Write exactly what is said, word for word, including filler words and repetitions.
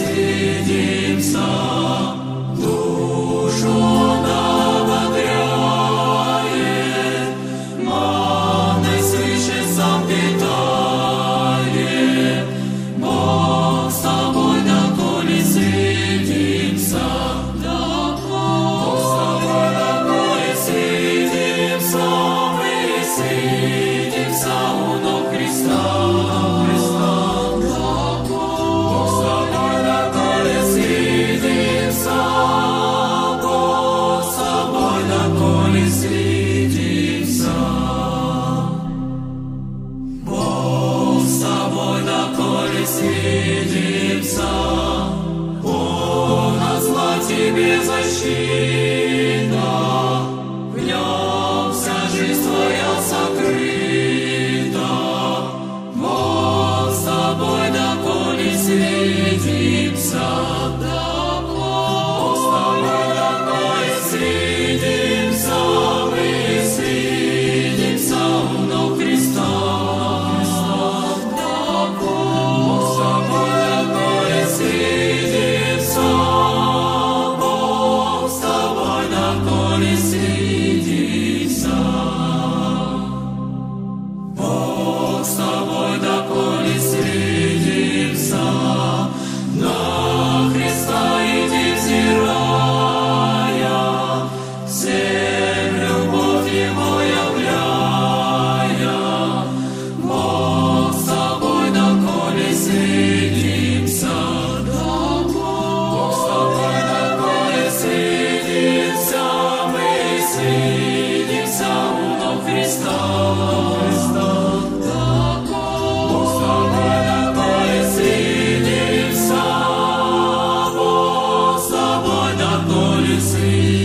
сидимся, душу наводряет, манной свыше сам питает. Бог с тобой, доколе сидимся, Бог с тобой, доколе сидимся, мы сидимся у ног Христа. Сидимся, Он от зла тебе защита, в Нем вся жизнь твоя сокрыта. Бог с тобой, доколе сидимся, Бог с тобой, доколе сидимся, мы сидимся у ног Христа. Бог с тобой, доколе сидимся, на Христа иди взирая, всем любовь Его являя. Бог с тобой, доколе сидимся, Бог с тобой, доколе сидимся, мы сидимся у ног Христа. Сидимся, Бог с тобой, доколе сидимся.